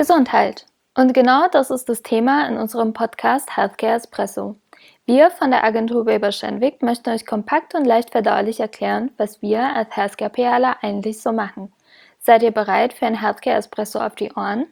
Gesundheit. Und genau das ist das Thema in unserem Podcast Healthcare Espresso. Wir von der Agentur Weber Schenwick möchten euch kompakt und leicht verdaulich erklären, was wir als Healthcare-PRler eigentlich so machen. Seid ihr bereit für ein Healthcare Espresso auf die Ohren?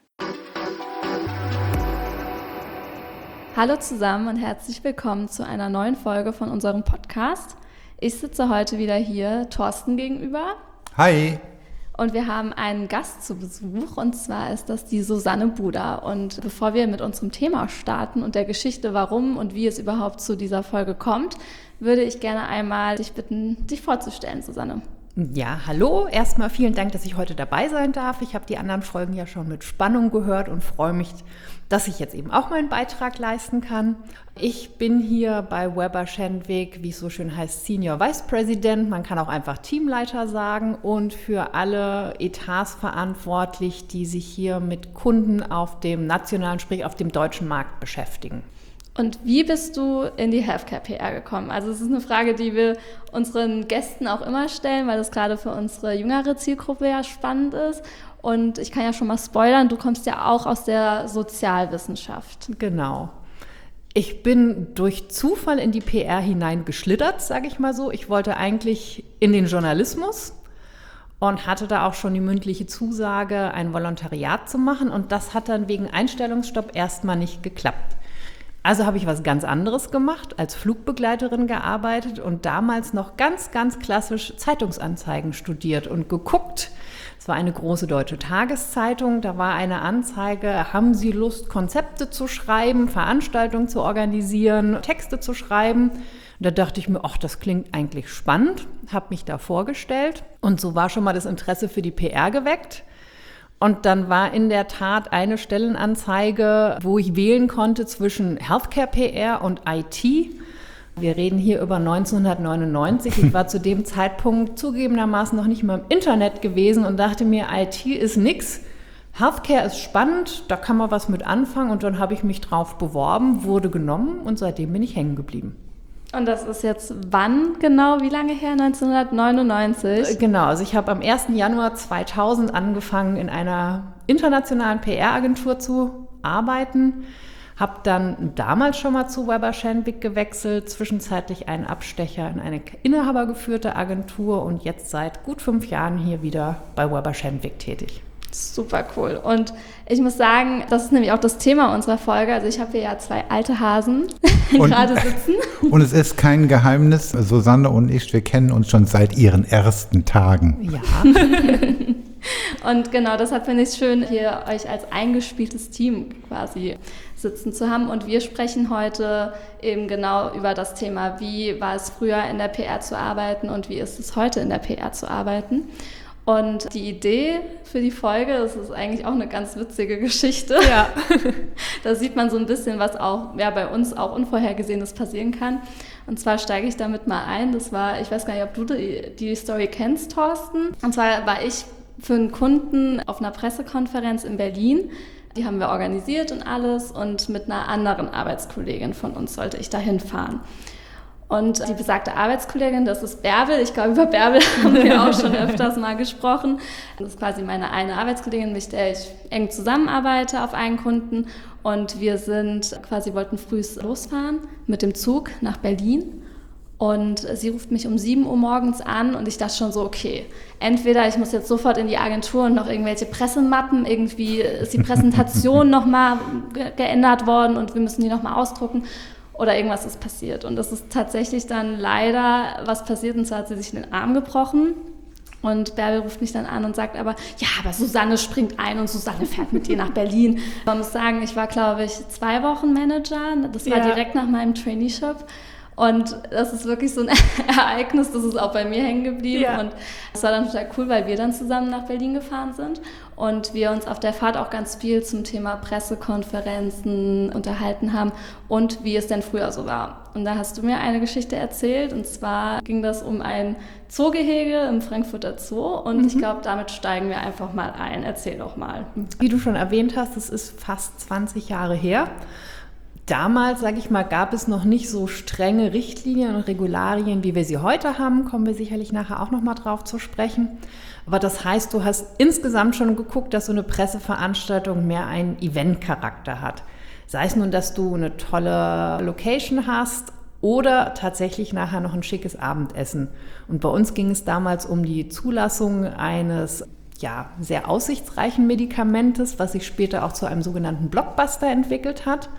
Hallo zusammen und herzlich willkommen zu einer neuen Folge von unserem Podcast. Ich sitze heute wieder hier Thorsten gegenüber. Hi! Und wir haben einen Gast zu Besuch, und zwar ist das die Susanne Buder. Und bevor wir mit unserem Thema starten und der Geschichte, warum und wie es überhaupt zu dieser Folge kommt, würde ich gerne einmal dich bitten, dich vorzustellen, Susanne. Ja, hallo. Erstmal vielen Dank, dass ich heute dabei sein darf. Ich habe die anderen Folgen ja schon mit Spannung gehört und freue mich, dass ich jetzt eben auch meinen Beitrag leisten kann. Ich bin hier bei Weber Schenwick, wie es so schön heißt, Senior Vice President. Man kann auch einfach Teamleiter sagen und für alle Etats verantwortlich, die sich hier mit Kunden auf dem nationalen, sprich auf dem deutschen Markt beschäftigen. Und wie bist du in die Healthcare-PR gekommen? Also es ist eine Frage, die wir unseren Gästen auch immer stellen, weil das gerade für unsere jüngere Zielgruppe ja spannend ist. Und ich kann ja schon mal spoilern, du kommst ja auch aus der Sozialwissenschaft. Genau. Ich bin durch Zufall in die PR hineingeschlittert, sage ich mal so. Ich wollte eigentlich in den Journalismus und hatte da auch schon die mündliche Zusage, ein Volontariat zu machen. Und das hat dann wegen Einstellungsstopp erstmal nicht geklappt. Also habe ich was ganz anderes gemacht, als Flugbegleiterin gearbeitet und damals noch ganz, ganz klassisch Zeitungsanzeigen studiert und geguckt. Es war eine große deutsche Tageszeitung, da war eine Anzeige, haben Sie Lust, Konzepte zu schreiben, Veranstaltungen zu organisieren, Texte zu schreiben? Und da dachte ich mir, ach, das klingt eigentlich spannend, habe mich da vorgestellt und so war schon mal das Interesse für die PR geweckt. Und dann war in der Tat eine Stellenanzeige, wo ich wählen konnte zwischen Healthcare-PR und IT. Wir reden hier über 1999. Ich war zu dem Zeitpunkt zugegebenermaßen noch nicht mal im Internet gewesen und dachte mir, IT ist nix. Healthcare ist spannend, da kann man was mit anfangen. Und dann habe ich mich drauf beworben, wurde genommen und seitdem bin ich hängen geblieben. Und das ist jetzt wann genau, wie lange her? 1999? Genau, also ich habe am 1. Januar 2000 angefangen, in einer internationalen PR-Agentur zu arbeiten, habe dann damals schon mal zu Weber Schenwick gewechselt, zwischenzeitlich einen Abstecher in eine inhabergeführte Agentur und jetzt seit gut 5 Jahren hier wieder bei Weber Schenwick tätig. Super cool. Und ich muss sagen, das ist nämlich auch das Thema unserer Folge. Also ich habe hier ja 2 alte Hasen gerade sitzen. Und es ist kein Geheimnis, Susanne und ich, wir kennen uns schon seit ihren ersten Tagen. Ja. Und genau deshalb finde ich es schön, hier euch als eingespieltes Team quasi sitzen zu haben. Und wir sprechen heute eben genau über das Thema, wie war es früher in der PR zu arbeiten und wie ist es heute in der PR zu arbeiten. Und die Idee für die Folge, das ist eigentlich auch eine ganz witzige Geschichte. Ja. Da sieht man so ein bisschen, was auch bei uns auch Unvorhergesehenes passieren kann. Und zwar steige ich damit mal ein. Das war, ich weiß gar nicht, ob du die Story kennst, Thorsten. Und zwar war ich für einen Kunden auf einer Pressekonferenz in Berlin. Die haben wir organisiert und alles. Und mit einer anderen Arbeitskollegin von uns sollte ich da hinfahren. Und die besagte Arbeitskollegin, das ist Bärbel. Ich glaube, über Bärbel haben wir auch schon öfters mal gesprochen. Das ist quasi meine eine Arbeitskollegin, mit der ich eng zusammenarbeite auf einen Kunden. Und wir wollten früh losfahren mit dem Zug nach Berlin. Und sie ruft mich um 7 Uhr morgens an und ich dachte schon so, okay, entweder ich muss jetzt sofort in die Agentur und noch irgendwelche Pressemappen, irgendwie ist die Präsentation nochmal geändert worden und wir müssen die nochmal ausdrucken. Oder irgendwas ist passiert. Und das ist tatsächlich dann leider was passiert. Und zwar hat sie sich den Arm gebrochen. Und Bärbel ruft mich dann an und sagt aber Susanne springt ein und Susanne fährt mit dir nach Berlin. Man muss sagen, ich war, glaube ich, 2 Wochen Manager. Das war direkt nach meinem Traineeship. Und das ist wirklich so ein Ereignis, das ist auch bei mir hängen geblieben. Ja. Und es war dann total cool, weil wir dann zusammen nach Berlin gefahren sind und wir uns auf der Fahrt auch ganz viel zum Thema Pressekonferenzen unterhalten haben und wie es denn früher so war. Und da hast du mir eine Geschichte erzählt und zwar ging das um ein Zoogehege im Frankfurter Zoo und ich glaube, damit steigen wir einfach mal ein. Erzähl doch mal. Wie du schon erwähnt hast, es ist fast 20 Jahre her. Damals, sage ich mal, gab es noch nicht so strenge Richtlinien und Regularien, wie wir sie heute haben. Kommen wir sicherlich nachher auch noch mal drauf zu sprechen. Aber das heißt, du hast insgesamt schon geguckt, dass so eine Presseveranstaltung mehr einen Eventcharakter hat. Sei es nun, dass du eine tolle Location hast oder tatsächlich nachher noch ein schickes Abendessen. Und bei uns ging es damals um die Zulassung eines sehr aussichtsreichen Medikamentes, was sich später auch zu einem sogenannten Blockbuster entwickelt hat.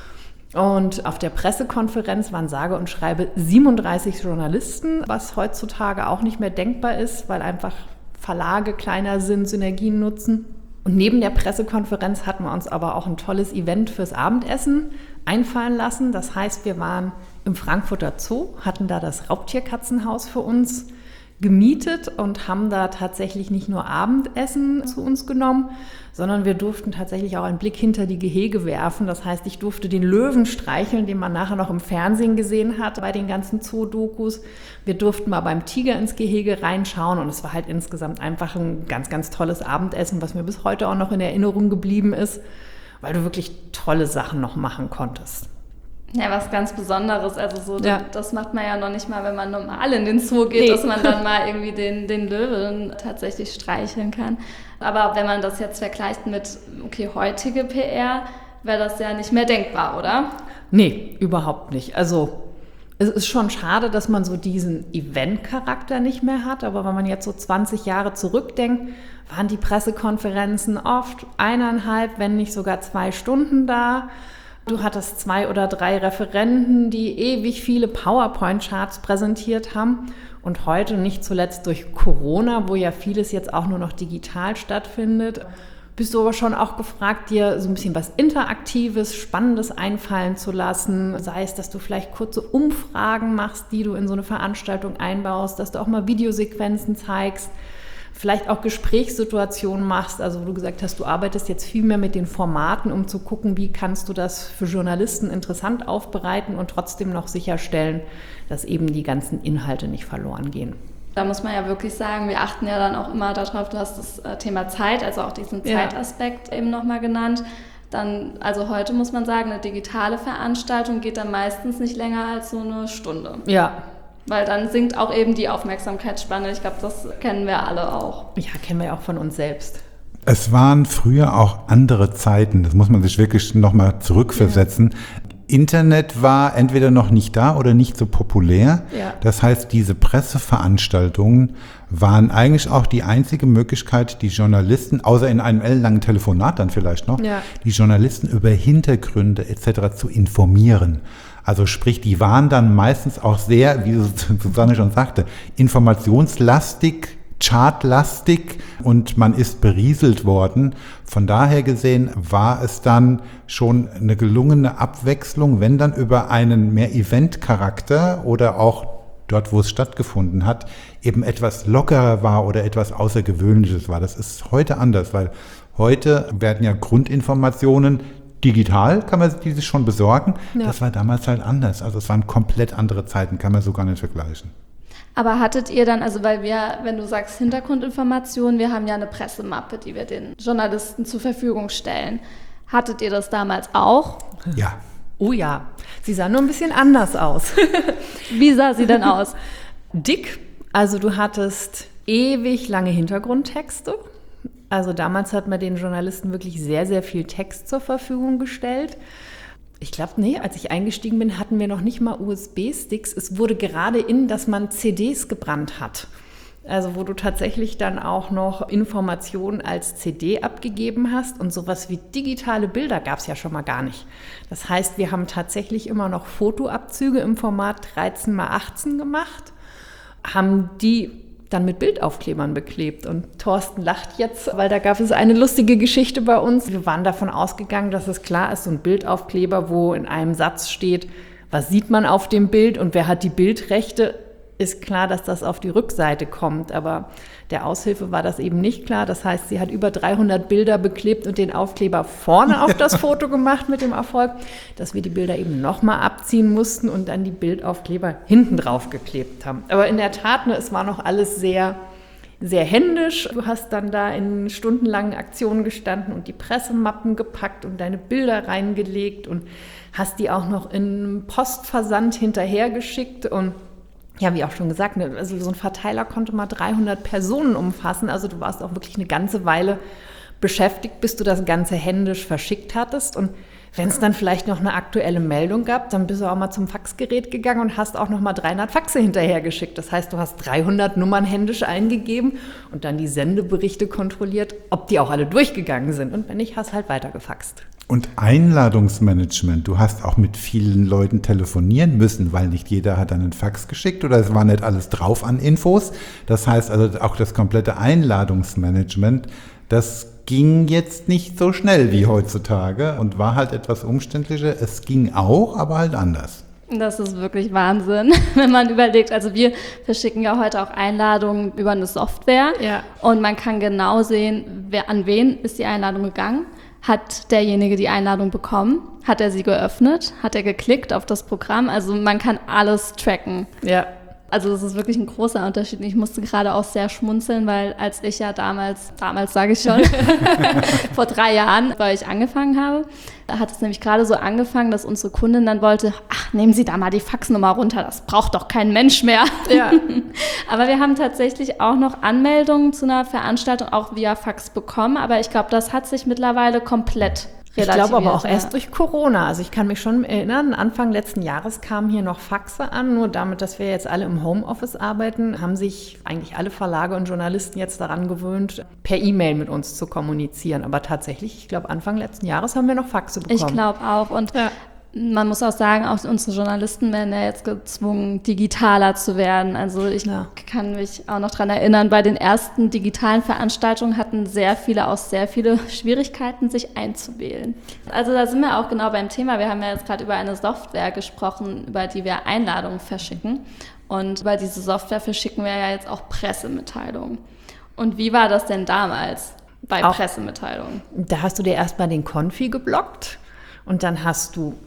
Und auf der Pressekonferenz waren sage und schreibe 37 Journalisten, was heutzutage auch nicht mehr denkbar ist, weil einfach Verlage kleiner sind, Synergien nutzen. Und neben der Pressekonferenz hatten wir uns aber auch ein tolles Event fürs Abendessen einfallen lassen. Das heißt, wir waren im Frankfurter Zoo, hatten da das Raubtierkatzenhaus für uns gemietet und haben da tatsächlich nicht nur Abendessen zu uns genommen, sondern wir durften tatsächlich auch einen Blick hinter die Gehege werfen. Das heißt, ich durfte den Löwen streicheln, den man nachher noch im Fernsehen gesehen hat bei den ganzen Zoo-Dokus. Wir durften mal beim Tiger ins Gehege reinschauen und es war halt insgesamt einfach ein ganz, ganz tolles Abendessen, was mir bis heute auch noch in Erinnerung geblieben ist, weil du wirklich tolle Sachen noch machen konntest. Ja, was ganz Besonderes. Also das macht man ja noch nicht mal, wenn man normal in den Zoo geht, dass man dann mal irgendwie den Löwen tatsächlich streicheln kann. Aber wenn man das jetzt vergleicht mit, heutige PR, wäre das ja nicht mehr denkbar, oder? Nee, überhaupt nicht. Also es ist schon schade, dass man so diesen Event-Charakter nicht mehr hat. Aber wenn man jetzt so 20 Jahre zurückdenkt, waren die Pressekonferenzen oft 1,5, wenn nicht sogar 2 Stunden da. Du hattest 2 oder 3 Referenten, die ewig viele PowerPoint-Charts präsentiert haben. Und heute, nicht zuletzt durch Corona, wo ja vieles jetzt auch nur noch digital stattfindet, bist du aber schon auch gefragt, dir so ein bisschen was Interaktives, Spannendes einfallen zu lassen. Sei es, dass du vielleicht kurze Umfragen machst, die du in so eine Veranstaltung einbaust, dass du auch mal Videosequenzen zeigst. Vielleicht auch Gesprächssituationen machst, also wo du gesagt hast, du arbeitest jetzt viel mehr mit den Formaten, um zu gucken, wie kannst du das für Journalisten interessant aufbereiten und trotzdem noch sicherstellen, dass eben die ganzen Inhalte nicht verloren gehen. Da muss man ja wirklich sagen, wir achten ja dann auch immer darauf, du hast das Thema Zeit, also auch diesen Zeitaspekt eben nochmal genannt. Dann, also heute muss man sagen, eine digitale Veranstaltung geht dann meistens nicht länger als so eine Stunde. Ja. Weil dann sinkt auch eben die Aufmerksamkeitsspanne. Ich glaube, das kennen wir alle auch. Ja, kennen wir ja auch von uns selbst. Es waren früher auch andere Zeiten. Das muss man sich wirklich nochmal zurückversetzen. Ja. Internet war entweder noch nicht da oder nicht so populär. Ja. Das heißt, diese Presseveranstaltungen waren eigentlich auch die einzige Möglichkeit, die Journalisten, außer in einem ellenlangen Telefonat dann vielleicht noch, die Journalisten über Hintergründe etc. zu informieren. Also sprich, die waren dann meistens auch sehr, wie Susanne schon sagte, informationslastig, chartlastig und man ist berieselt worden. Von daher gesehen war es dann schon eine gelungene Abwechslung, wenn dann über einen mehr Event-Charakter oder auch dort, wo es stattgefunden hat, eben etwas lockerer war oder etwas Außergewöhnliches war. Das ist heute anders, weil heute werden ja Grundinformationen digital, kann man diese schon besorgen. Ja. Das war damals halt anders. Also es waren komplett andere Zeiten, kann man so gar nicht vergleichen. Aber hattet ihr dann, also weil wir, wenn du sagst Hintergrundinformationen, wir haben ja eine Pressemappe, die wir den Journalisten zur Verfügung stellen. Hattet ihr das damals auch? Ja. Oh ja, sie sah nur ein bisschen anders aus. Wie sah sie denn aus? Dick, also du hattest ewig lange Hintergrundtexte. Also damals hat man den Journalisten wirklich sehr, sehr viel Text zur Verfügung gestellt. Ich glaube, als ich eingestiegen bin, hatten wir noch nicht mal USB-Sticks. Es wurde gerade dass man CDs gebrannt hat. Also wo du tatsächlich dann auch noch Informationen als CD abgegeben hast und sowas wie digitale Bilder gab es ja schon mal gar nicht. Das heißt, wir haben tatsächlich immer noch Fotoabzüge im Format 13x18 gemacht, haben die dann mit Bildaufklebern beklebt. Und Thorsten lacht jetzt, weil da gab es eine lustige Geschichte bei uns. Wir waren davon ausgegangen, dass es klar ist, so ein Bildaufkleber, wo in einem Satz steht, was sieht man auf dem Bild und wer hat die Bildrechte, ist klar, dass das auf die Rückseite kommt. Aber der Aushilfe war das eben nicht klar. Das heißt, sie hat über 300 Bilder beklebt und den Aufkleber vorne auf das Foto gemacht mit dem Erfolg, dass wir die Bilder eben nochmal abziehen mussten und dann die Bildaufkleber hinten drauf geklebt haben. Aber in der Tat, es war noch alles sehr, sehr händisch. Du hast dann da in stundenlangen Aktionen gestanden und die Pressemappen gepackt und deine Bilder reingelegt und hast die auch noch in Postversand hinterhergeschickt. Und ja, wie auch schon gesagt, also so ein Verteiler konnte mal 300 Personen umfassen. Also du warst auch wirklich eine ganze Weile beschäftigt, bis du das Ganze händisch verschickt hattest. Und wenn es dann vielleicht noch eine aktuelle Meldung gab, dann bist du auch mal zum Faxgerät gegangen und hast auch noch mal 300 Faxe hinterhergeschickt. Das heißt, du hast 300 Nummern händisch eingegeben und dann die Sendeberichte kontrolliert, ob die auch alle durchgegangen sind. Und wenn nicht, hast halt weitergefaxt. Und Einladungsmanagement. Du hast auch mit vielen Leuten telefonieren müssen, weil nicht jeder hat einen Fax geschickt oder es war nicht alles drauf an Infos. Das heißt also auch das komplette Einladungsmanagement, das ging jetzt nicht so schnell wie heutzutage und war halt etwas umständlicher. Es ging auch, aber halt anders. Das ist wirklich Wahnsinn, wenn man überlegt. Also wir verschicken ja heute auch Einladungen über eine Software und man kann genau sehen, an wen ist die Einladung gegangen. Hat derjenige die Einladung bekommen? Hat er sie geöffnet? Hat er geklickt auf das Programm? Also man kann alles tracken. Ja. Also das ist wirklich ein großer Unterschied. Ich musste gerade auch sehr schmunzeln, weil als ich ja damals sage ich schon, vor 3 Jahren, weil ich angefangen habe, da hat es nämlich gerade so angefangen, dass unsere Kundin dann wollte, nehmen Sie da mal die Faxnummer runter, das braucht doch kein Mensch mehr. Ja. Aber wir haben tatsächlich auch noch Anmeldungen zu einer Veranstaltung auch via Fax bekommen, aber ich glaube, das hat sich mittlerweile komplett ich glaube aber auch erst durch Corona. Also ich kann mich schon erinnern, Anfang letzten Jahres kamen hier noch Faxe an. Nur damit, dass wir jetzt alle im Homeoffice arbeiten, haben sich eigentlich alle Verlage und Journalisten jetzt daran gewöhnt, per E-Mail mit uns zu kommunizieren. Aber tatsächlich, ich glaube, Anfang letzten Jahres haben wir noch Faxe bekommen. Ich glaube auch. Und man muss auch sagen, auch unsere Journalisten werden ja jetzt gezwungen, digitaler zu werden. Also ich kann mich auch noch daran erinnern, bei den ersten digitalen Veranstaltungen hatten sehr viele Schwierigkeiten, sich einzuwählen. Also da sind wir auch genau beim Thema. Wir haben ja jetzt gerade über eine Software gesprochen, über die wir Einladungen verschicken. Und über diese Software verschicken wir ja jetzt auch Pressemitteilungen. Und wie war das denn damals bei Pressemitteilungen? Da hast du dir erstmal den Konfi geblockt und dann hast du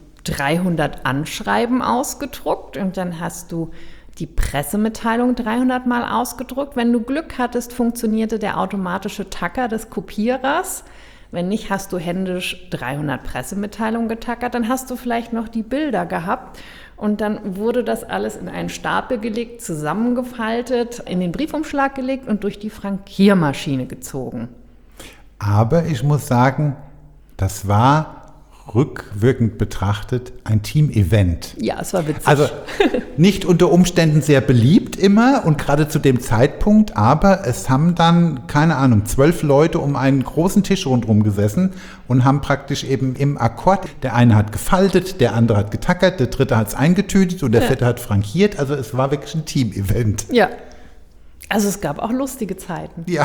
300 Anschreiben ausgedruckt und dann hast du die Pressemitteilung 300 Mal ausgedruckt. Wenn du Glück hattest, funktionierte der automatische Tacker des Kopierers. Wenn nicht, hast du händisch 300 Pressemitteilungen getackert. Dann hast du vielleicht noch die Bilder gehabt und dann wurde das alles in einen Stapel gelegt, zusammengefaltet, in den Briefumschlag gelegt und durch die Frankiermaschine gezogen. Aber ich muss sagen, das war rückwirkend betrachtet ein Team-Event. Ja, es war witzig. Also nicht unter Umständen sehr beliebt immer und gerade zu dem Zeitpunkt, aber es haben dann, 12 Leute um einen großen Tisch rundherum gesessen und haben praktisch eben im Akkord, der eine hat gefaltet, der andere hat getackert, der dritte hat es eingetütet und der vierte hat frankiert. Also es war wirklich ein Team-Event. Ja. Also es gab auch lustige Zeiten. Ja.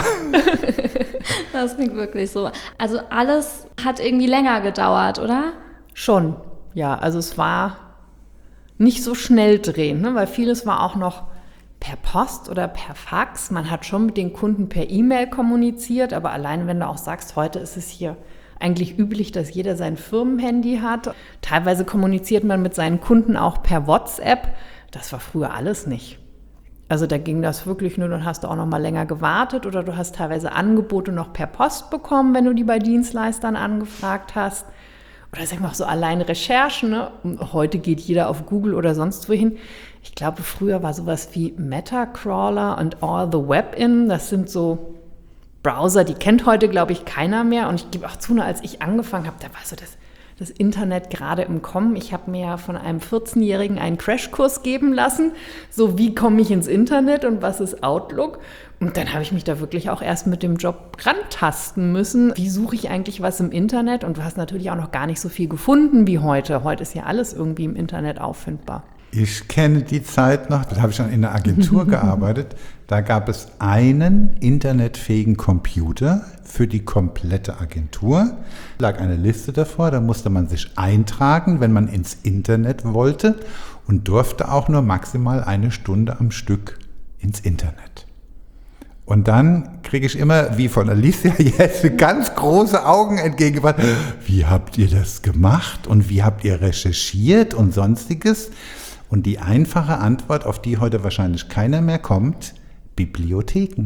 Das klingt wirklich so. Also alles hat irgendwie länger gedauert, oder? Schon, ja. Also es war nicht so schnell drehen, ne? Weil vieles war auch noch per Post oder per Fax. Man hat schon mit den Kunden per E-Mail kommuniziert, aber allein wenn du auch sagst, heute ist es hier eigentlich üblich, dass jeder sein Firmenhandy hat. Teilweise kommuniziert man mit seinen Kunden auch per WhatsApp. Das war früher alles nicht. Also da ging das wirklich nur, dann hast du auch noch mal länger gewartet oder du hast teilweise Angebote noch per Post bekommen, wenn du die bei Dienstleistern angefragt hast. Oder sag mal auch so allein Recherchen, ne? Heute geht jeder auf Google oder sonst wohin. Ich glaube, früher war sowas wie Metacrawler und All the Web In. Das sind so Browser, die kennt heute, glaube ich, keiner mehr. Und ich gebe auch zu, als ich angefangen habe, da war so das Internet gerade im Kommen. Ich habe mir ja von einem 14-Jährigen einen Crashkurs geben lassen. So, wie komme ich ins Internet und was ist Outlook? Und dann habe ich mich da wirklich auch erst mit dem Job rantasten müssen. Wie suche ich eigentlich was im Internet? Und du hast natürlich auch noch gar nicht so viel gefunden wie heute. Heute ist ja alles irgendwie im Internet auffindbar. Ich kenne die Zeit noch, da habe ich schon in einer Agentur gearbeitet. Da gab es einen internetfähigen Computer für die komplette Agentur. Da lag eine Liste davor, da musste man sich eintragen, wenn man ins Internet wollte und durfte auch nur maximal 1 Stunde am Stück ins Internet. Und dann kriege ich immer, wie von Alicia jetzt, ganz große Augen entgegengebracht. Wie habt ihr das gemacht und wie habt ihr recherchiert und Sonstiges? Und die einfache Antwort, auf die heute wahrscheinlich keiner mehr kommt, Bibliotheken.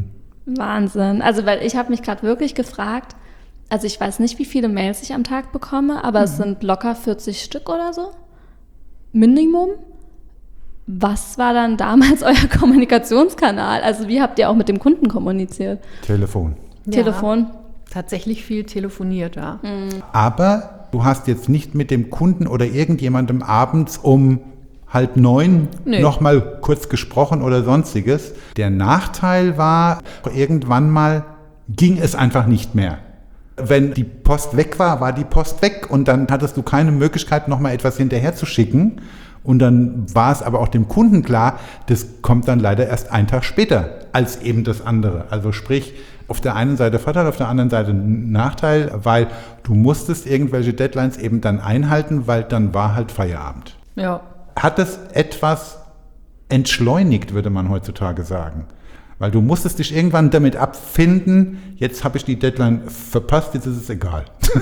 Wahnsinn. Also, weil ich habe mich gerade wirklich gefragt, also ich weiß nicht, wie viele Mails ich am Tag bekomme, aber es sind locker 40 Stück oder so. Minimum. Was war dann damals euer Kommunikationskanal? Also wie habt ihr auch mit dem Kunden kommuniziert? Telefon. Telefon? Tatsächlich viel telefoniert, ja. Aber du hast jetzt nicht mit dem Kunden oder irgendjemandem abends um 8:30 nochmal kurz gesprochen oder sonstiges. Der Nachteil war, irgendwann mal ging es einfach nicht mehr. Wenn die Post weg war, war die Post weg und dann hattest du keine Möglichkeit, nochmal etwas hinterher zu schicken. Und dann war es aber auch dem Kunden klar, das kommt dann leider erst einen Tag später als eben das andere. Also sprich, auf der einen Seite Vorteil, auf der anderen Seite Nachteil, weil du musstest irgendwelche Deadlines eben dann einhalten, weil dann war halt Feierabend. Ja. Hat es etwas entschleunigt, würde man heutzutage sagen? Weil du musstest dich irgendwann damit abfinden, jetzt habe ich die Deadline verpasst, jetzt ist es egal.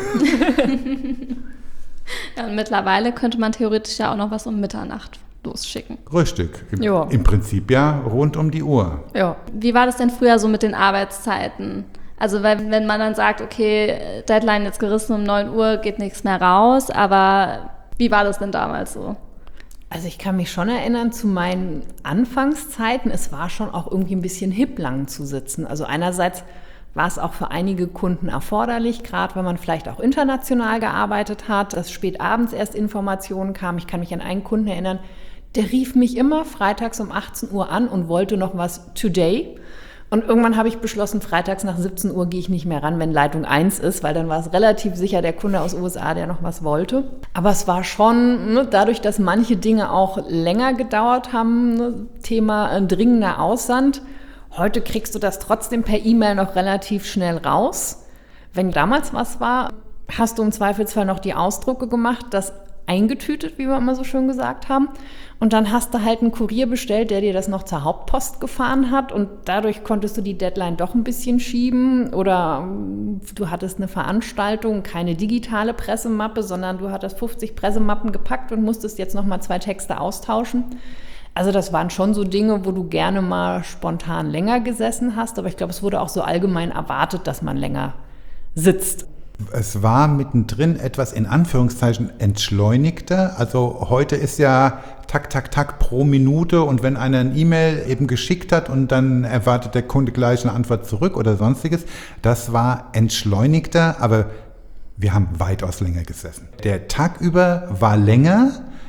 Ja, und mittlerweile könnte man theoretisch ja auch noch was um Mitternacht losschicken. Richtig. Im Prinzip ja rund um die Uhr. Ja. Wie war das denn früher so mit den Arbeitszeiten? Also wenn man dann sagt, okay, Deadline jetzt gerissen um 9 Uhr, geht nichts mehr raus, aber wie war das denn damals so? Also ich kann mich schon erinnern zu meinen Anfangszeiten, es war schon auch irgendwie ein bisschen hip, lang zu sitzen. Also einerseits war es auch für einige Kunden erforderlich, gerade wenn man vielleicht auch international gearbeitet hat, dass spät abends erst Informationen kamen. Ich kann mich an einen Kunden erinnern, der rief mich immer freitags um 18 Uhr an und wollte noch was today. Und irgendwann habe ich beschlossen, freitags nach 17 Uhr gehe ich nicht mehr ran, wenn Leitung 1 ist, weil dann war es relativ sicher der Kunde aus USA, der noch was wollte. Aber es war schon, dadurch, dass manche Dinge auch länger gedauert haben, Thema dringender Aussand. Heute kriegst du das trotzdem per E-Mail noch relativ schnell raus. Wenn damals was war, hast du im Zweifelsfall noch die Ausdrucke gemacht, das eingetütet, wie wir immer so schön gesagt haben. Und dann hast du halt einen Kurier bestellt, der dir das noch zur Hauptpost gefahren hat und dadurch konntest du die Deadline doch ein bisschen schieben oder du hattest eine Veranstaltung, keine digitale Pressemappe, sondern du hattest 50 Pressemappen gepackt und musstest jetzt nochmal 2 Texte austauschen. Also das waren schon so Dinge, wo du gerne mal spontan länger gesessen hast, aber ich glaube, es wurde auch so allgemein erwartet, dass man länger sitzt. Es war mittendrin etwas in Anführungszeichen entschleunigter. Also heute ist ja tak pro Minute und wenn einer ein E-Mail eben geschickt hat und dann erwartet der Kunde gleich eine Antwort zurück oder sonstiges, das war entschleunigter, aber wir haben weitaus länger gesessen. Der Tag über war länger,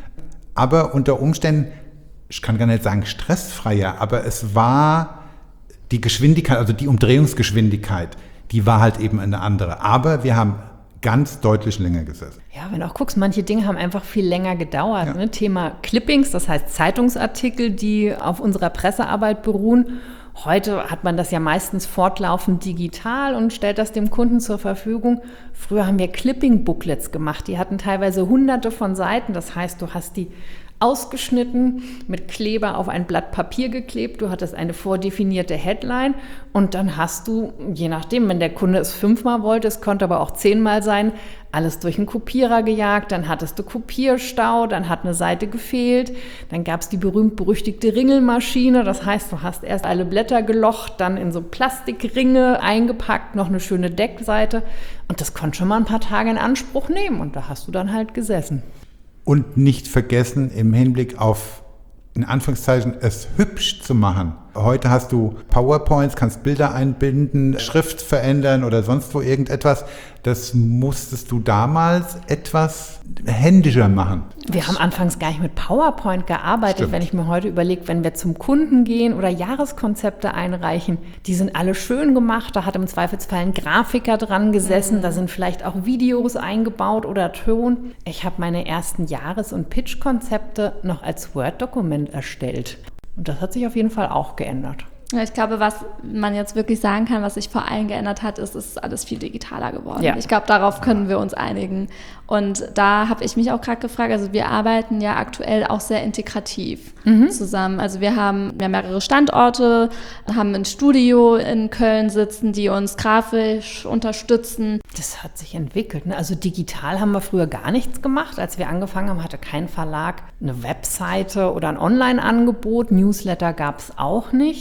aber unter Umständen, ich kann gar nicht sagen stressfreier, aber es war die Geschwindigkeit, also die Umdrehungsgeschwindigkeit, die war halt eben eine andere. Aber wir haben ganz deutlich länger gesessen. Ja, wenn du auch guckst, manche Dinge haben einfach viel länger gedauert. Ja. Ne? Thema Clippings, das heißt Zeitungsartikel, die auf unserer Pressearbeit beruhen. Heute hat man das ja meistens fortlaufend digital und stellt das dem Kunden zur Verfügung. Früher haben wir Clipping-Booklets gemacht. Die hatten teilweise hunderte von Seiten. Das heißt, du hast die ausgeschnitten, mit Kleber auf ein Blatt Papier geklebt, du hattest eine vordefinierte Headline und dann hast du, je nachdem, wenn der Kunde es 5-mal wollte, es konnte aber auch 10-mal sein, alles durch einen Kopierer gejagt, dann hattest du Kopierstau, dann hat eine Seite gefehlt, dann gab es die berühmt-berüchtigte Ringelmaschine, das heißt, du hast erst alle Blätter gelocht, dann in so Plastikringe eingepackt, noch eine schöne Deckseite und das konnte schon mal ein paar Tage in Anspruch nehmen und da hast du dann halt gesessen. Und nicht vergessen, im Hinblick auf, in Anführungszeichen, es hübsch zu machen. Heute hast du PowerPoints, kannst Bilder einbinden, Schrift verändern oder sonst wo irgendetwas. Das musstest du damals etwas händischer machen. Wir haben anfangs gar nicht mit PowerPoint gearbeitet. Stimmt. Wenn ich mir heute überlege, wenn wir zum Kunden gehen oder Jahreskonzepte einreichen, die sind alle schön gemacht. Da hat im Zweifelsfall ein Grafiker dran gesessen. Da sind vielleicht auch Videos eingebaut oder Ton. Ich habe meine ersten Jahres- und Pitch-Konzepte noch als Word-Dokument erstellt. Und das hat sich auf jeden Fall auch geändert. Ja, ich glaube, was man jetzt wirklich sagen kann, was sich vor allem geändert hat, ist, es ist alles viel digitaler geworden. Ja. Ich glaube, darauf können wir uns einigen. Und da habe ich mich auch gerade gefragt, also wir arbeiten ja aktuell auch sehr integrativ zusammen. Also wir haben mehrere Standorte, haben ein Studio in Köln sitzen, die uns grafisch unterstützen. Das hat sich entwickelt. Ne? Also digital haben wir früher gar nichts gemacht. Als wir angefangen haben, hatte kein Verlag eine Webseite oder ein Online-Angebot. Newsletter gab es auch nicht.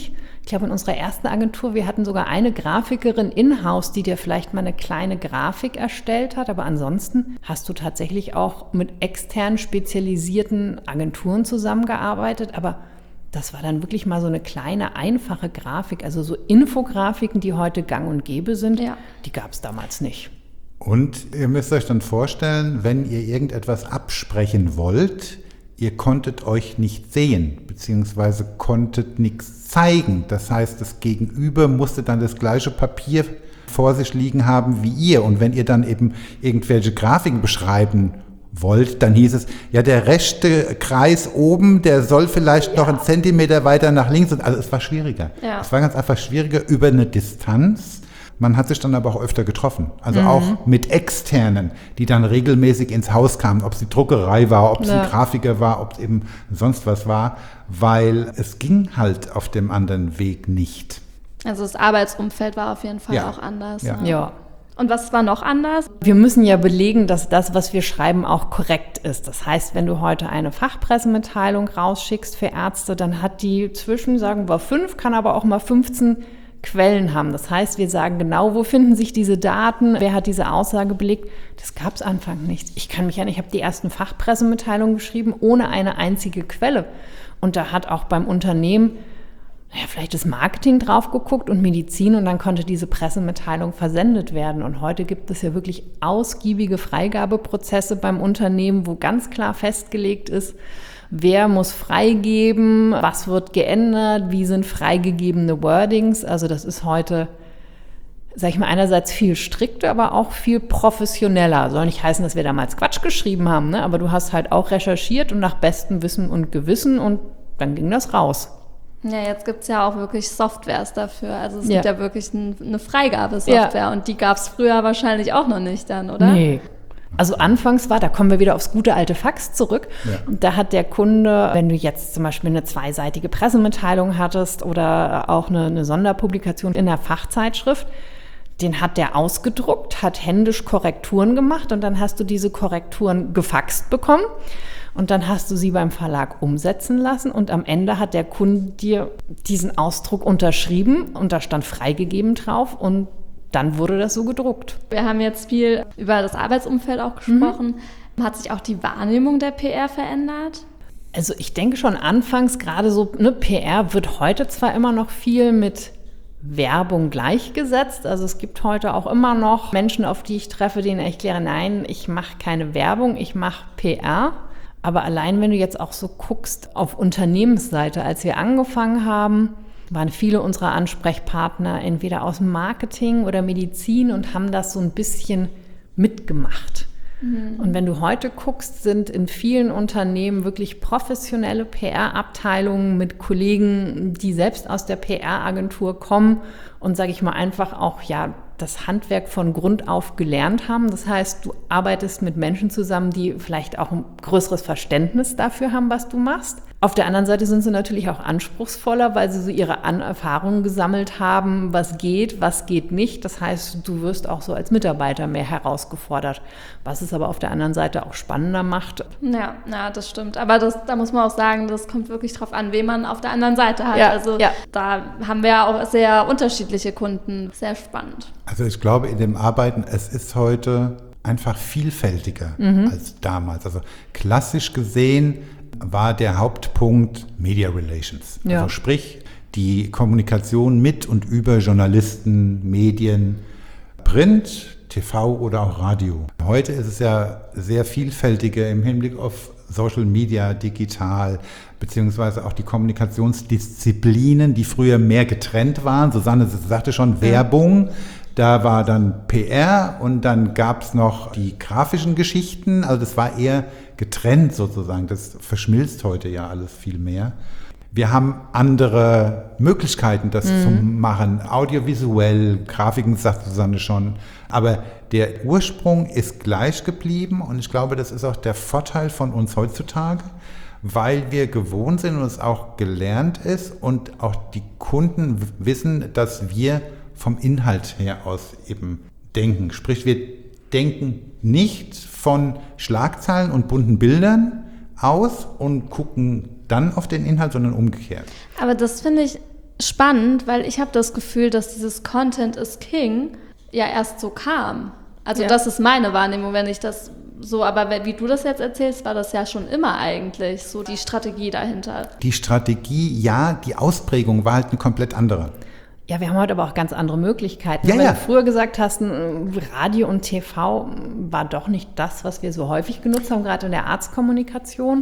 Ich glaube, in unserer ersten Agentur, wir hatten sogar eine Grafikerin in-house, die dir vielleicht mal eine kleine Grafik erstellt hat. Aber ansonsten hast du tatsächlich auch mit extern spezialisierten Agenturen zusammengearbeitet. Aber das war dann wirklich mal so eine kleine, einfache Grafik. Also so Infografiken, die heute gang und gäbe sind, die gab es damals nicht. Und ihr müsst euch dann vorstellen, wenn ihr irgendetwas absprechen wollt, ihr konntet euch nicht sehen, beziehungsweise konntet nichts zeigen. Das heißt, das Gegenüber musste dann das gleiche Papier vor sich liegen haben wie ihr. Und wenn ihr dann eben irgendwelche Grafiken beschreiben wollt, dann hieß es, ja, der rechte Kreis oben, der soll vielleicht noch einen Zentimeter weiter nach links. Also es war schwieriger. Ja. Es war ganz einfach schwieriger über eine Distanz. Man hat sich dann aber auch öfter getroffen, also auch mit Externen, die dann regelmäßig ins Haus kamen, ob es die Druckerei war, ob es ein Grafiker war, ob es eben sonst was war, weil es ging halt auf dem anderen Weg nicht. Also das Arbeitsumfeld war auf jeden Fall auch anders. Ja. Und was war noch anders? Wir müssen ja belegen, dass das, was wir schreiben, auch korrekt ist. Das heißt, wenn du heute eine Fachpressemitteilung rausschickst für Ärzte, dann hat die zwischen, sagen wir 5, kann aber auch mal 15 Quellen haben. Das heißt, wir sagen genau, wo finden sich diese Daten, wer hat diese Aussage belegt. Das gab es anfangs nicht. Ich habe die ersten Fachpressemitteilungen geschrieben, ohne eine einzige Quelle. Und da hat auch beim Unternehmen vielleicht das Marketing drauf geguckt und Medizin und dann konnte diese Pressemitteilung versendet werden. Und heute gibt es ja wirklich ausgiebige Freigabeprozesse beim Unternehmen, wo ganz klar festgelegt ist, wer muss freigeben, was wird geändert, wie sind freigegebene Wordings. Also das ist heute, sag ich mal, einerseits viel strikter, aber auch viel professioneller. Soll nicht heißen, dass wir damals Quatsch geschrieben haben, ne? Aber du hast halt auch recherchiert und nach bestem Wissen und Gewissen und dann ging das raus. Ja, jetzt gibt es ja auch wirklich Softwares dafür. Also es gibt ja wirklich eine Freigabesoftware und die gab es früher wahrscheinlich auch noch nicht dann, oder? Nee. Also anfangs da kommen wir wieder aufs gute alte Fax zurück. Ja. Da hat der Kunde, wenn du jetzt zum Beispiel eine 2-seitige Pressemitteilung hattest oder auch eine Sonderpublikation in der Fachzeitschrift, den hat der ausgedruckt, hat händisch Korrekturen gemacht und dann hast du diese Korrekturen gefaxt bekommen und dann hast du sie beim Verlag umsetzen lassen und am Ende hat der Kunde dir diesen Ausdruck unterschrieben und da stand freigegeben drauf und dann wurde das so gedruckt. Wir haben jetzt viel über das Arbeitsumfeld auch gesprochen. Hat sich auch die Wahrnehmung der PR verändert? Also ich denke schon anfangs, gerade so, PR wird heute zwar immer noch viel mit Werbung gleichgesetzt. Also es gibt heute auch immer noch Menschen, auf die ich treffe, denen ich erkläre, nein, ich mache keine Werbung, ich mache PR. Aber allein wenn du jetzt auch so guckst auf Unternehmensseite, als wir angefangen haben, waren viele unserer Ansprechpartner entweder aus dem Marketing oder Medizin und haben das so ein bisschen mitgemacht. Und wenn du heute guckst, sind in vielen Unternehmen wirklich professionelle PR-Abteilungen mit Kollegen, die selbst aus der PR-Agentur kommen und, sage ich mal, einfach auch das Handwerk von Grund auf gelernt haben. Das heißt, du arbeitest mit Menschen zusammen, die vielleicht auch ein größeres Verständnis dafür haben, was du machst. Auf der anderen Seite sind sie natürlich auch anspruchsvoller, weil sie so ihre Erfahrungen gesammelt haben, was geht nicht. Das heißt, du wirst auch so als Mitarbeiter mehr herausgefordert, was es aber auf der anderen Seite auch spannender macht. Ja, das stimmt. Aber da muss man auch sagen, das kommt wirklich drauf an, wen man auf der anderen Seite hat. Da haben wir ja auch sehr unterschiedliche Kunden. Sehr spannend. Also ich glaube, in dem Arbeiten, es ist heute einfach vielfältiger als damals. Also klassisch gesehen war der Hauptpunkt Media Relations. Ja. Also sprich, die Kommunikation mit und über Journalisten, Medien, Print, TV oder auch Radio. Heute ist es ja sehr vielfältiger im Hinblick auf Social Media, digital, beziehungsweise auch die Kommunikationsdisziplinen, die früher mehr getrennt waren. Susanne sagte schon, Werbung. Da war dann PR und dann gab es noch die grafischen Geschichten. Also das war eher getrennt sozusagen. Das verschmilzt heute ja alles viel mehr. Wir haben andere Möglichkeiten, das zu machen. Audiovisuell, Grafiken sagt Susanne schon. Aber der Ursprung ist gleich geblieben und ich glaube, das ist auch der Vorteil von uns heutzutage, weil wir gewohnt sind und es auch gelernt ist und auch die Kunden wissen, dass wir vom Inhalt her aus eben denken. Sprich, wir denken nicht von Schlagzeilen und bunten Bildern aus und gucken dann auf den Inhalt, sondern umgekehrt. Aber das finde ich spannend, weil ich habe das Gefühl, dass dieses Content is King ja erst so kam. Also das ist meine Wahrnehmung, wenn ich das so, aber wie du das jetzt erzählst, war das ja schon immer eigentlich so die Strategie dahinter. Die Strategie, ja, die Ausprägung war halt eine komplett andere. Ja, wir haben heute aber auch ganz andere Möglichkeiten. Wenn du früher gesagt hast, Radio und TV war doch nicht das, was wir so häufig genutzt haben, gerade in der Arztkommunikation.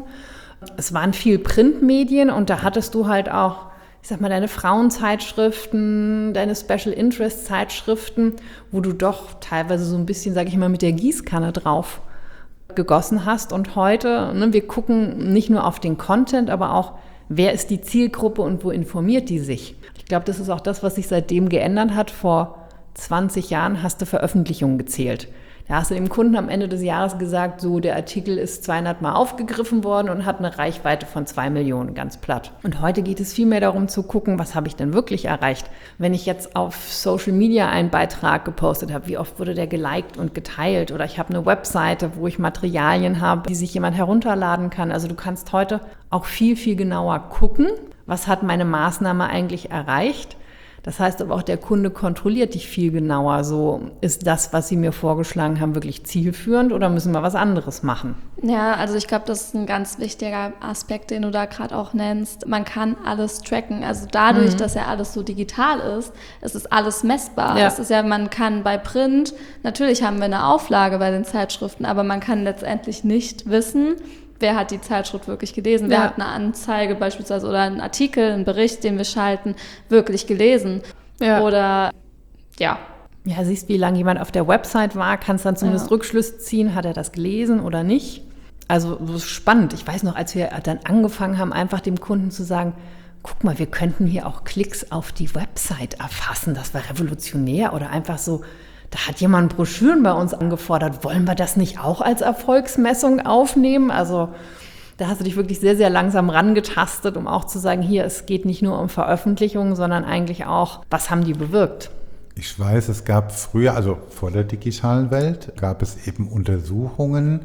Es waren viel Printmedien und da hattest du halt auch, ich sag mal, deine Frauenzeitschriften, deine Special Interest Zeitschriften, wo du doch teilweise so ein bisschen, sag ich mal, mit der Gießkanne drauf gegossen hast. Und heute, wir gucken nicht nur auf den Content, aber auch, wer ist die Zielgruppe und wo informiert die sich? Ich glaube, das ist auch das, was sich seitdem geändert hat. Vor 20 Jahren hast du Veröffentlichungen gezählt. Da hast du dem Kunden am Ende des Jahres gesagt, so, der Artikel ist 200 Mal aufgegriffen worden und hat eine Reichweite von 2 Millionen, ganz platt. Und heute geht es viel mehr darum zu gucken, was habe ich denn wirklich erreicht? Wenn ich jetzt auf Social Media einen Beitrag gepostet habe, wie oft wurde der geliked und geteilt? Oder ich habe eine Webseite, wo ich Materialien habe, die sich jemand herunterladen kann. Also du kannst heute auch viel, viel genauer gucken, was hat meine Maßnahme eigentlich erreicht? Das heißt aber auch, der Kunde kontrolliert dich viel genauer. So, ist das, was Sie mir vorgeschlagen haben, wirklich zielführend oder müssen wir was anderes machen? Ja, also ich glaube, das ist ein ganz wichtiger Aspekt, den du da gerade auch nennst. Man kann alles tracken. Also dadurch, dass ja alles so digital ist, es ist alles messbar. Es ist ja, man kann bei Print, natürlich haben wir eine Auflage bei den Zeitschriften, aber man kann letztendlich nicht wissen, wer hat die Zeitschrift wirklich gelesen, wer hat eine Anzeige beispielsweise oder einen Artikel, einen Bericht, den wir schalten, wirklich gelesen. Oder, Ja, siehst, wie lange jemand auf der Website war, kannst dann zumindest Rückschlüsse ziehen, hat er das gelesen oder nicht. Also das ist spannend. Ich weiß noch, als wir dann angefangen haben, einfach dem Kunden zu sagen, guck mal, wir könnten hier auch Klicks auf die Website erfassen. Das war revolutionär oder einfach so, da hat jemand Broschüren bei uns angefordert. Wollen wir das nicht auch als Erfolgsmessung aufnehmen? Also da hast du dich wirklich sehr, sehr langsam rangetastet, um auch zu sagen, hier, es geht nicht nur um Veröffentlichungen, sondern eigentlich auch, was haben die bewirkt? Ich weiß, es gab früher, also vor der digitalen Welt, gab es eben Untersuchungen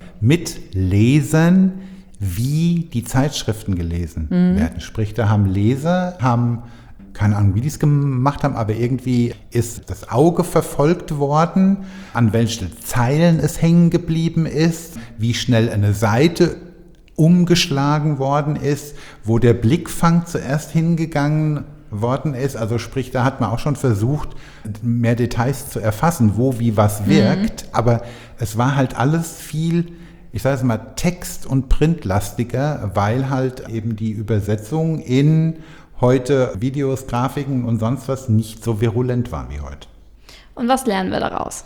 mit Lesern, wie die Zeitschriften gelesen werden. Sprich, da haben Leser, keine Ahnung, wie die es gemacht haben, aber irgendwie ist das Auge verfolgt worden, an welchen Zeilen es hängen geblieben ist, wie schnell eine Seite umgeschlagen worden ist, wo der Blickfang zuerst hingegangen worden ist. Also sprich, da hat man auch schon versucht, mehr Details zu erfassen, wo, wie, was wirkt. Aber es war halt alles viel, ich sage es mal, text- und printlastiger, weil halt eben die Übersetzung in heute Videos, Grafiken und sonst was nicht so virulent war wie heute. Und was lernen wir daraus?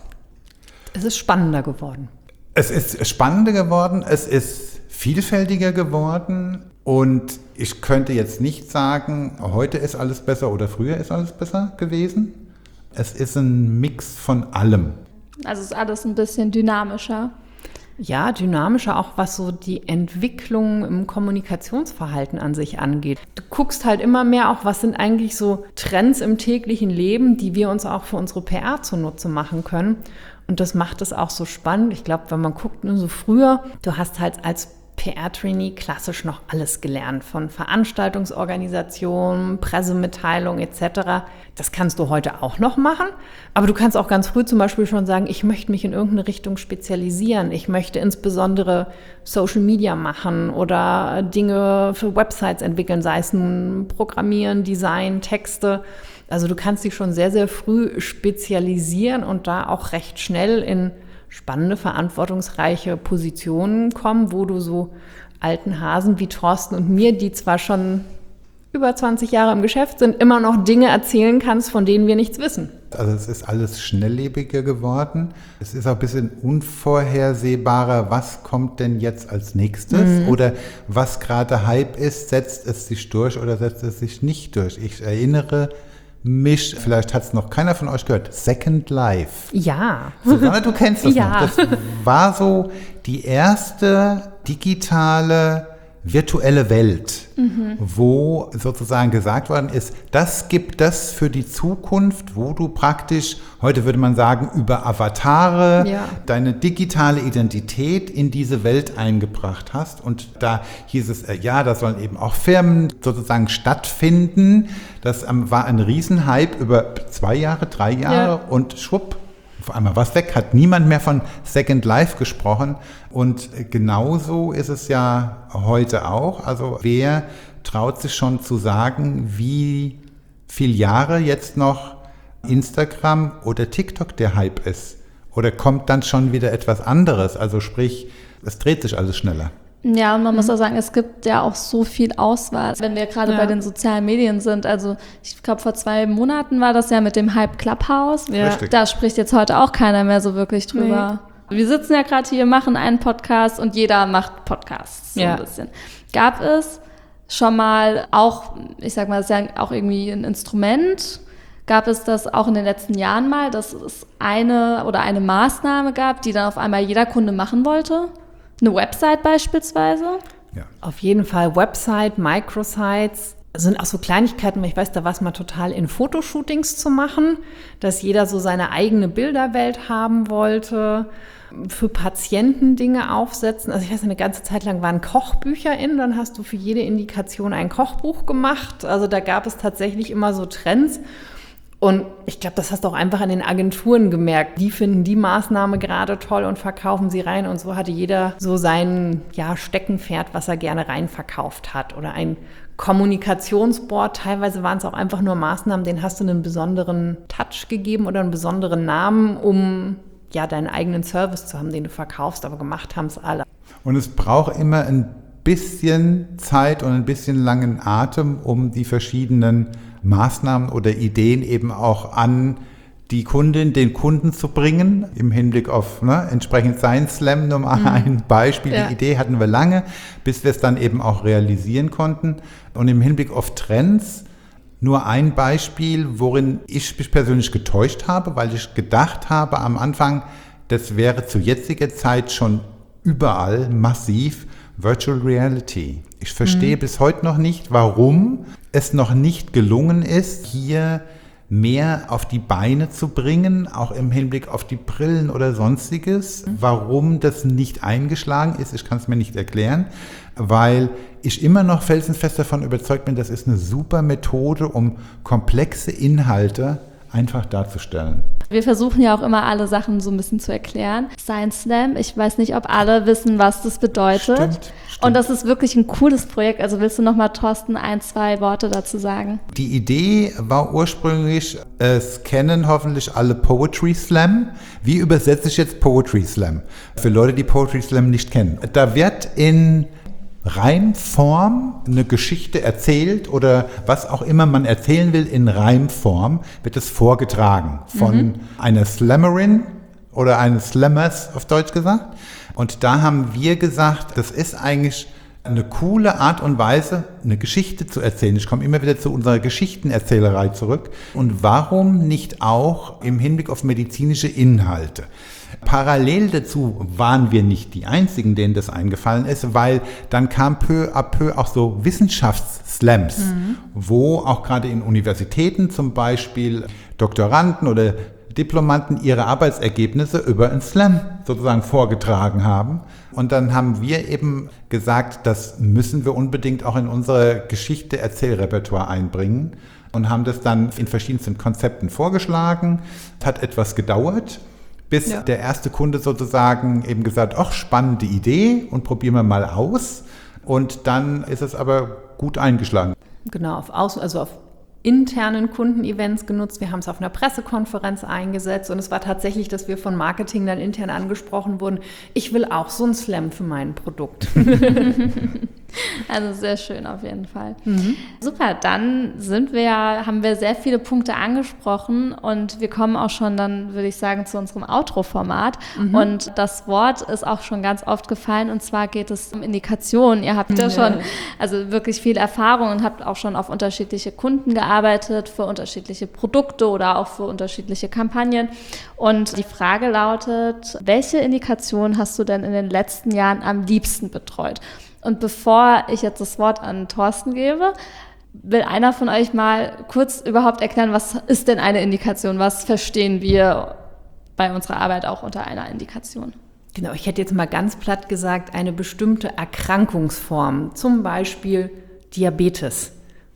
Es ist spannender geworden. Es ist spannender geworden, es ist vielfältiger geworden und ich könnte jetzt nicht sagen, heute ist alles besser oder früher ist alles besser gewesen. Es ist ein Mix von allem. Also ist alles ein bisschen dynamischer. Ja, dynamischer auch, was so die Entwicklung im Kommunikationsverhalten an sich angeht. Du guckst halt immer mehr auch, was sind eigentlich so Trends im täglichen Leben, die wir uns auch für unsere PR zunutze machen können. Und das macht es auch so spannend. Ich glaube, wenn man guckt, so früher, du hast halt als PR-Trainee klassisch noch alles gelernt, von Veranstaltungsorganisation, Pressemitteilung etc. Das kannst du heute auch noch machen, aber du kannst auch ganz früh zum Beispiel schon sagen, ich möchte mich in irgendeine Richtung spezialisieren, ich möchte insbesondere Social Media machen oder Dinge für Websites entwickeln, sei es nun Programmieren, Design, Texte. Also du kannst dich schon sehr, sehr früh spezialisieren und da auch recht schnell in spannende, verantwortungsreiche Positionen kommen, wo du so alten Hasen wie Thorsten und mir, die zwar schon über 20 Jahre im Geschäft sind, immer noch Dinge erzählen kannst, von denen wir nichts wissen. Also es ist alles schnelllebiger geworden. Es ist auch ein bisschen unvorhersehbarer, was kommt denn jetzt als nächstes oder was gerade Hype ist, setzt es sich durch oder setzt es sich nicht durch. Ich erinnere mich, vielleicht hat es noch keiner von euch gehört, Second Life. Ja. Susanne, du kennst das noch. Das war so die erste digitale virtuelle Welt, wo sozusagen gesagt worden ist, das gibt es für die Zukunft, wo du praktisch, heute würde man sagen, über Avatare deine digitale Identität in diese Welt eingebracht hast. Und da hieß es, da sollen eben auch Firmen sozusagen stattfinden. Das war ein Riesenhype über 2 Jahre, 3 Jahre und schwupp. Auf einmal war es weg, hat niemand mehr von Second Life gesprochen. Und genauso ist es ja heute auch. Also wer traut sich schon zu sagen, wie viele Jahre jetzt noch Instagram oder TikTok der Hype ist? Oder kommt dann schon wieder etwas anderes? Also sprich, es dreht sich alles schneller. Ja, und man muss auch sagen, es gibt ja auch so viel Auswahl. Wenn wir gerade bei den sozialen Medien sind, also ich glaube vor 2 Monaten war das ja mit dem Hype Clubhouse. Ja. Da spricht jetzt heute auch keiner mehr so wirklich drüber. Nee. Wir sitzen ja gerade hier, machen einen Podcast und jeder macht Podcasts so ein bisschen. Gab es schon mal auch, ich sag mal, das ist ja auch irgendwie ein Instrument, gab es das auch in den letzten Jahren mal, dass es eine Maßnahme gab, die dann auf einmal jeder Kunde machen wollte? Eine Website beispielsweise? Ja. Auf jeden Fall Website, Microsites. Sind auch so Kleinigkeiten, weil ich weiß, da war es mal total in Fotoshootings zu machen, dass jeder so seine eigene Bilderwelt haben wollte, für Patienten Dinge aufsetzen. Also ich weiß, eine ganze Zeit lang waren Kochbücher dann hast du für jede Indikation ein Kochbuch gemacht. Also da gab es tatsächlich immer so Trends. Und ich glaube, das hast du auch einfach an den Agenturen gemerkt. Die finden die Maßnahme gerade toll und verkaufen sie rein. Und so hatte jeder so sein Steckenpferd, was er gerne rein verkauft hat. Oder ein Kommunikationsboard. Teilweise waren es auch einfach nur Maßnahmen, denen hast du einen besonderen Touch gegeben oder einen besonderen Namen, um deinen eigenen Service zu haben, den du verkaufst. Aber gemacht haben es alle. Und es braucht immer ein bisschen Zeit und ein bisschen langen Atem, um die verschiedenen Maßnahmen oder Ideen eben auch an die Kundin, den Kunden zu bringen, im Hinblick auf entsprechend Science Slam, nur mal ein Beispiel. Die Idee hatten wir lange, bis wir es dann eben auch realisieren konnten. Und im Hinblick auf Trends nur ein Beispiel, worin ich mich persönlich getäuscht habe, weil ich gedacht habe am Anfang, das wäre zu jetziger Zeit schon überall massiv Virtual Reality. Ich verstehe bis heute noch nicht, warum es noch nicht gelungen ist, hier mehr auf die Beine zu bringen, auch im Hinblick auf die Brillen oder Sonstiges. Warum das nicht eingeschlagen ist, ich kann es mir nicht erklären, weil ich immer noch felsenfest davon überzeugt bin, das ist eine super Methode, um komplexe Inhalte einfach darzustellen. Wir versuchen ja auch immer alle Sachen so ein bisschen zu erklären. Science Slam, ich weiß nicht, ob alle wissen, was das bedeutet. Stimmt. Und das ist wirklich ein cooles Projekt. Also willst du nochmal, Thorsten, 1-2 Worte dazu sagen? Die Idee war ursprünglich, es kennen hoffentlich alle Poetry Slam. Wie übersetze ich jetzt Poetry Slam? Für Leute, die Poetry Slam nicht kennen. Da wird in Reimform eine Geschichte erzählt oder was auch immer man erzählen will, in Reimform wird es vorgetragen von einer Slammerin oder eines Slammers auf Deutsch gesagt. Und da haben wir gesagt, das ist eigentlich eine coole Art und Weise, eine Geschichte zu erzählen. Ich komme immer wieder zu unserer Geschichtenerzählerei zurück. Und warum nicht auch im Hinblick auf medizinische Inhalte? Parallel dazu waren wir nicht die Einzigen, denen das eingefallen ist, weil dann kam peu à peu auch so Wissenschaftsslams, wo auch gerade in Universitäten zum Beispiel Doktoranden oder Diplomanten ihre Arbeitsergebnisse über einen Slam sozusagen vorgetragen haben. Und dann haben wir eben gesagt, das müssen wir unbedingt auch in unsere Geschichte-Erzählrepertoire einbringen und haben das dann in verschiedensten Konzepten vorgeschlagen. Es hat etwas gedauert, bis der erste Kunde sozusagen eben gesagt, ach, spannende Idee und probieren wir mal aus. Und dann ist es aber gut eingeschlagen. Genau, auf internen Kundenevents genutzt. Wir haben es auf einer Pressekonferenz eingesetzt und es war tatsächlich, dass wir von Marketing dann intern angesprochen wurden, ich will auch so ein Slam für mein Produkt. Also sehr schön auf jeden Fall. Super, dann haben wir sehr viele Punkte angesprochen und wir kommen auch schon dann, würde ich sagen, zu unserem Outro-Format. Und das Wort ist auch schon ganz oft gefallen und zwar geht es um Indikationen. Ihr habt ja schon wirklich viel Erfahrung und habt auch schon auf unterschiedliche Kunden gearbeitet, für unterschiedliche Produkte oder auch für unterschiedliche Kampagnen. Und die Frage lautet, welche Indikation hast du denn in den letzten Jahren am liebsten betreut? Und bevor ich jetzt das Wort an Thorsten gebe, will einer von euch mal kurz überhaupt erklären, was ist denn eine Indikation? Was verstehen wir bei unserer Arbeit auch unter einer Indikation? Genau, ich hätte jetzt mal ganz platt gesagt, eine bestimmte Erkrankungsform, zum Beispiel Diabetes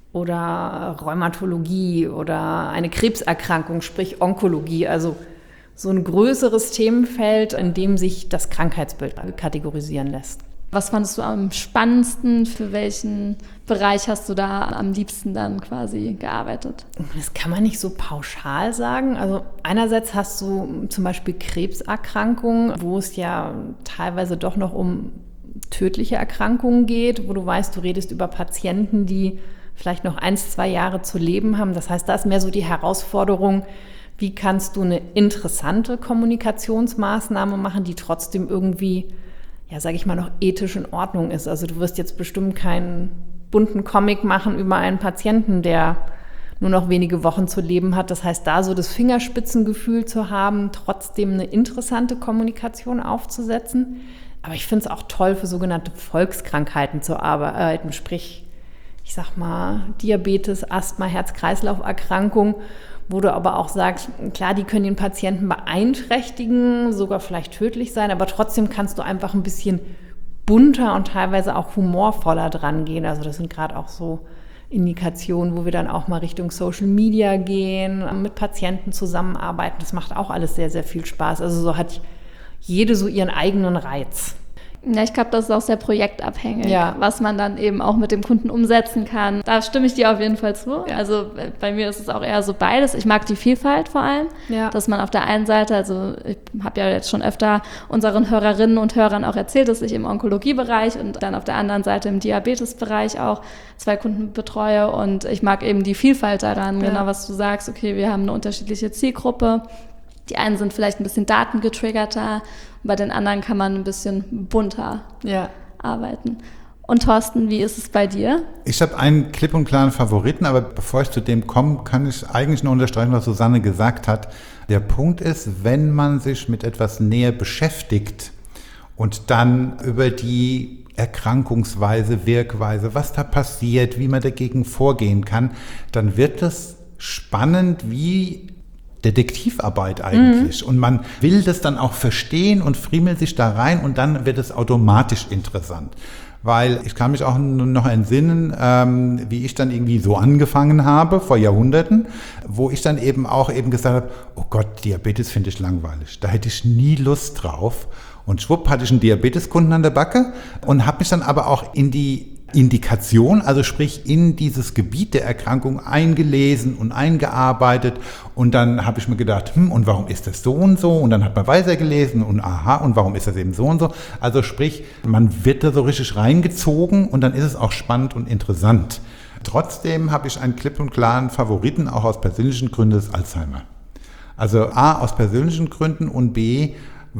oder Rheumatologie oder eine Krebserkrankung, sprich Onkologie, also so ein größeres Themenfeld, in dem sich das Krankheitsbild kategorisieren lässt. Was fandest du am spannendsten? Für welchen Bereich hast du da am liebsten dann quasi gearbeitet? Das kann man nicht so pauschal sagen. Also einerseits hast du zum Beispiel Krebserkrankungen, wo es ja teilweise doch noch um tödliche Erkrankungen geht, wo du weißt, du redest über Patienten, die vielleicht noch 1-2 Jahre zu leben haben. Das heißt, da ist mehr so die Herausforderung, wie kannst du eine interessante Kommunikationsmaßnahme machen, die trotzdem irgendwie, ja, sage ich mal, noch ethisch in Ordnung ist. Also du wirst jetzt bestimmt keinen bunten Comic machen über einen Patienten, der nur noch wenige Wochen zu leben hat. Das heißt, da so das Fingerspitzengefühl zu haben, trotzdem eine interessante Kommunikation aufzusetzen. Aber ich finde es auch toll, für sogenannte Volkskrankheiten zu arbeiten, sprich, ich sag mal, Diabetes, Asthma, Herz-Kreislauf-Erkrankung, wo du aber auch sagst, klar, die können den Patienten beeinträchtigen, sogar vielleicht tödlich sein, aber trotzdem kannst du einfach ein bisschen bunter und teilweise auch humorvoller dran gehen. Also das sind gerade auch so Indikationen, wo wir dann auch mal Richtung Social Media gehen, mit Patienten zusammenarbeiten. Das macht auch alles sehr, sehr viel Spaß. Also so hat jede so ihren eigenen Reiz. Ja, ich glaube, das ist auch sehr projektabhängig, was man dann eben auch mit dem Kunden umsetzen kann. Da stimme ich dir auf jeden Fall zu. Ja. Also bei mir ist es auch eher so beides. Ich mag die Vielfalt vor allem, dass man auf der einen Seite, also ich habe ja jetzt schon öfter unseren Hörerinnen und Hörern auch erzählt, dass ich im Onkologiebereich und dann auf der anderen Seite im Diabetesbereich auch 2 Kunden betreue und ich mag eben die Vielfalt daran, genau was du sagst, okay, wir haben eine unterschiedliche Zielgruppe. Die einen sind vielleicht ein bisschen datengetriggerter, bei den anderen kann man ein bisschen bunter arbeiten. Und Thorsten, wie ist es bei dir? Ich habe einen klipp und klaren Favoriten, aber bevor ich zu dem komme, kann ich eigentlich nur unterstreichen, was Susanne gesagt hat. Der Punkt ist, wenn man sich mit etwas näher beschäftigt und dann über die Erkrankungsweise, Wirkweise, was da passiert, wie man dagegen vorgehen kann, dann wird es spannend wie Detektivarbeit eigentlich. Und man will das dann auch verstehen und friemelt sich da rein und dann wird es automatisch interessant. Weil ich kann mich auch noch entsinnen, wie ich dann irgendwie so angefangen habe, vor Jahrhunderten, wo ich dann eben auch gesagt habe, oh Gott, Diabetes finde ich langweilig, da hätte ich nie Lust drauf. Und schwupp hatte ich einen Diabeteskunden an der Backe und habe mich dann aber auch in die Indikation, also sprich in dieses Gebiet der Erkrankung eingelesen und eingearbeitet und dann habe ich mir gedacht, und warum ist das so und so und dann hat man weitergelesen und aha und warum ist das eben so und so, also sprich, man wird da so richtig reingezogen und dann ist es auch spannend und interessant. Trotzdem habe ich einen klipp und klaren Favoriten, auch aus persönlichen Gründen, das Alzheimer. Also A, aus persönlichen Gründen und B,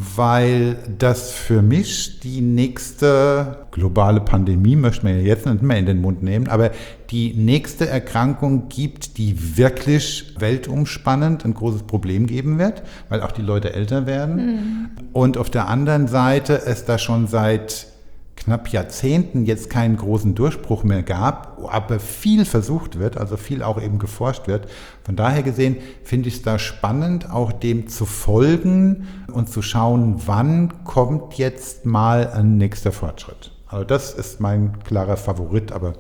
weil das für mich die nächste globale Pandemie, möchte man ja jetzt nicht mehr in den Mund nehmen, aber die nächste Erkrankung gibt, die wirklich weltumspannend ein großes Problem geben wird, weil auch die Leute älter werden. Und auf der anderen Seite es da schon seit knapp Jahrzehnten jetzt keinen großen Durchbruch mehr gab, aber viel versucht wird, also viel auch eben geforscht wird. Von daher gesehen finde ich es da spannend, auch dem zu folgen und zu schauen, wann kommt jetzt mal ein nächster Fortschritt. Also das ist mein klarer Favorit, aber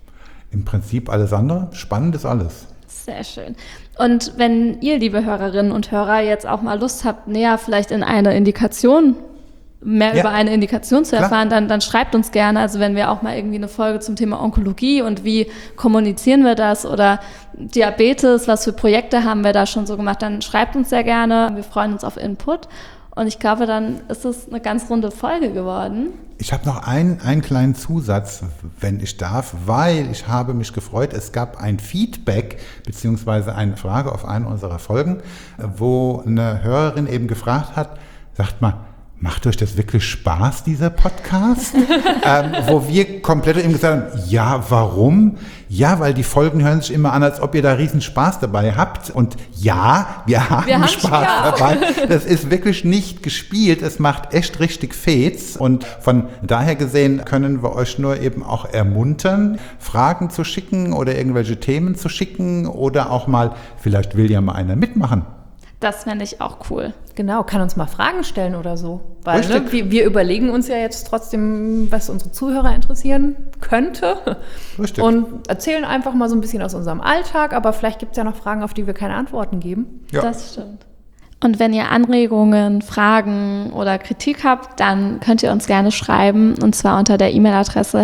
im Prinzip alles andere, spannend ist alles. Sehr schön. Und wenn ihr, liebe Hörerinnen und Hörer, jetzt auch mal Lust habt, näher vielleicht in eine Indikation mehr über eine Indikation zu erfahren, dann schreibt uns gerne. Also wenn wir auch mal irgendwie eine Folge zum Thema Onkologie und wie kommunizieren wir das oder Diabetes, was für Projekte haben wir da schon so gemacht, dann schreibt uns sehr gerne. Wir freuen uns auf Input. Und ich glaube, dann ist es eine ganz runde Folge geworden. Ich habe noch einen kleinen Zusatz, wenn ich darf, weil ich habe mich gefreut, es gab ein Feedback beziehungsweise eine Frage auf eine unserer Folgen, wo eine Hörerin eben gefragt hat, sagt mal, macht euch das wirklich Spaß, dieser Podcast? Wo wir komplett eben gesagt haben, ja, warum? Ja, weil die Folgen hören sich immer an, als ob ihr da riesen Spaß dabei habt. Und ja, wir haben Spaß dabei. Das ist wirklich nicht gespielt. Es macht echt richtig Fets. Und von daher gesehen können wir euch nur eben auch ermuntern, Fragen zu schicken oder irgendwelche Themen zu schicken oder auch mal, vielleicht will ja mal einer mitmachen. Das fände ich auch cool. Genau, kann uns mal Fragen stellen oder so. Weil wir überlegen uns ja jetzt trotzdem, was unsere Zuhörer interessieren könnte. Richtig. Und erzählen einfach mal so ein bisschen aus unserem Alltag, aber vielleicht gibt es ja noch Fragen, auf die wir keine Antworten geben. Ja. Das stimmt. Und wenn ihr Anregungen, Fragen oder Kritik habt, dann könnt ihr uns gerne schreiben, und zwar unter der E-Mail-Adresse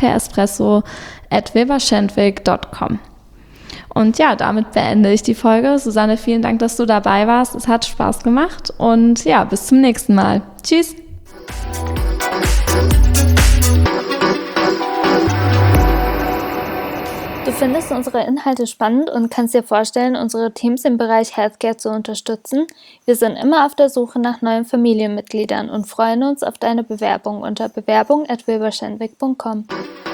healthcareespresso@weberschendwick.com. Und ja, damit beende ich die Folge. Susanne, vielen Dank, dass du dabei warst. Es hat Spaß gemacht und ja, bis zum nächsten Mal. Tschüss! Du findest unsere Inhalte spannend und kannst dir vorstellen, unsere Teams im Bereich Healthcare zu unterstützen? Wir sind immer auf der Suche nach neuen Familienmitgliedern und freuen uns auf deine Bewerbung unter bewerbung@weberschendwick.com.